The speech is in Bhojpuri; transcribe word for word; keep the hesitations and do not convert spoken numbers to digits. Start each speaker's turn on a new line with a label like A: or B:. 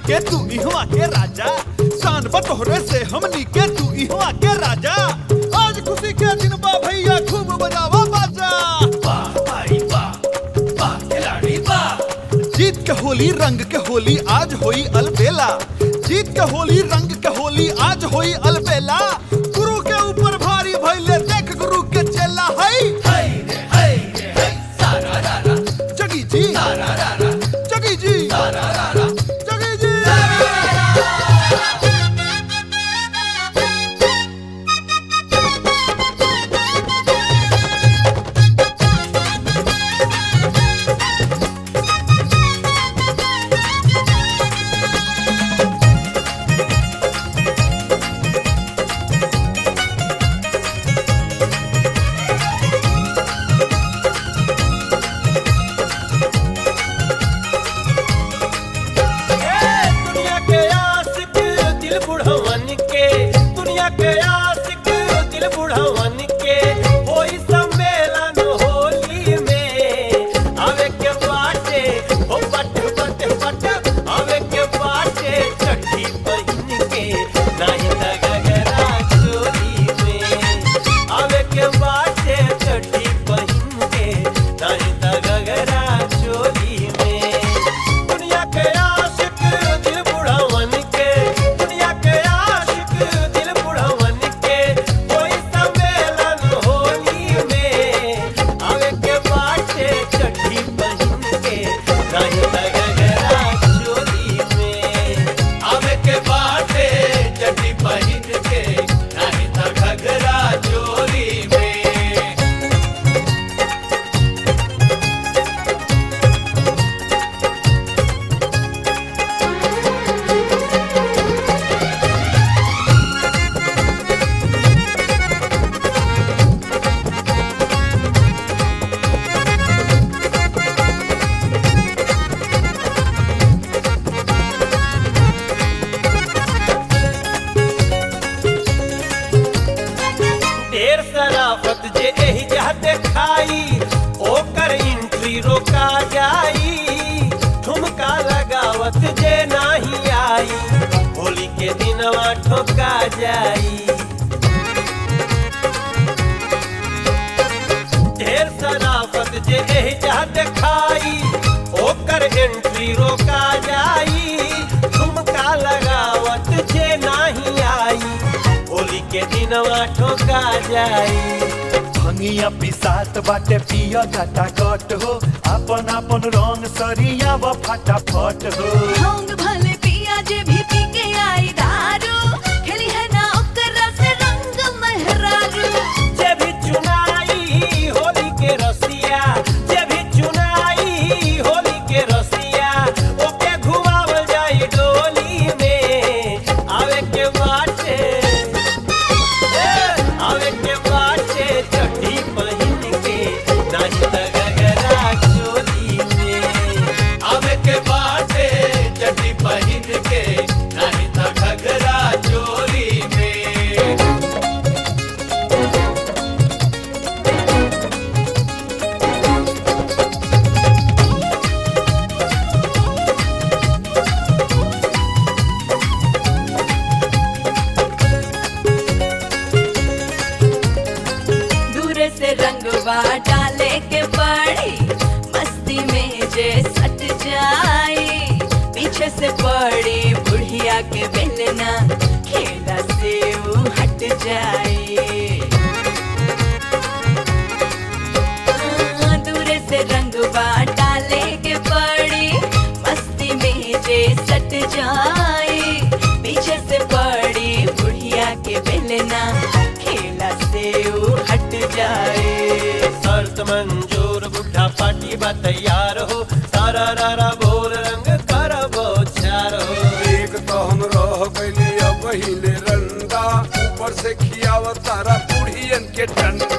A: के तू इहवा के राजा, शान बतोहरे से हमनी के तू इहवा के राजा। आज खुशी के दिन बा भैया खूब बजावा बाजा।
B: वाह भाई वाह, वाह खिलाड़ी वाह।
A: जीत के होली रंग के होली आज होई अलबेला, जीत के होली रंग के होली आज होई अलबेला। गुरु के ऊपर भारी भइले देख गुरु के चेला है।
B: हाय रे हाय रे हाय, सारा रारा
A: जगी जी
B: सारा रारा
A: जगी जी
B: सारा रारा
A: जगी जी।
C: दुनिया के आशिक दिल बुढ़वन के, दुनिया के आशिक दिल बुढ़वन के होई सम्मेलन होली में। आवे के बाटे हो पट पट पट, आवे के बाटे छठी बहिन के नाही लगगरा चोरी में। आवे के बाटे छठी बहिन के नाही लगगरा चोरी में। दुनिया के आशिक दिल बुढ़वन के, दुनिया के आशिक दिल बुढ़वन के कोई सम्मेलन होली में। आवे के बाटे छठी बहिन के नहीं लगगरा चोरी में।
B: आवे के बाटे चटी पहिन के नाही त घघरा चोली में।
C: ढेर शराफत जे एही जा देखाई, ओकर एंट्री रोका जाई। ठुमका लगावत जे नाही आई, होली के दिनवा ठोका जाई। ढेर शराफत जे एही जा देखाई, ओकर एंट्री रोका जाई। ठुमका लगावत जे नाही आई, होली के दिनवा ठोका जाई।
A: भंगिया पिसात बाटे पिया घाटा कट हो, आपन आपन रंग सरिया व फटाफट हो।
D: भांग भले पिया जे भी पी के आई दारू, खेली है ना ओकरा से रंग मेहरारू।
C: जे भी चुनाई होली के रसिया, जे भी चुनाई होली के रसिया, ओके घुमावल जाई डोली में। आवे के बाटे आवे के बाटे छठी बहिन के नाही लगगरा चोली में।
B: आवे के बाटे चटी पहिन के नाही त घघरा चोली में।
D: दूर से रंगवा डाले के पड़ी, मस्ती में जे सट जाए। पीछे से पड़ी बुढ़िया के बेलना, खेला से वो हट जाए। हाँ, दूर से रंगवा डाले के पड़ी, मस्ती में जे सट जाए। पीछे से पड़ी बुढ़िया के बेलना, खेला से वो हट जाए।
C: शर्त मंजूर बुढ़ा पार्टी बा तैयार हो, सारा रारा बोल रंग करबो चार हो।
E: एक तो हम रह गइली अब पहिले रंगा, ऊपर से खियाव तारा बुढ़ियन के डंडा।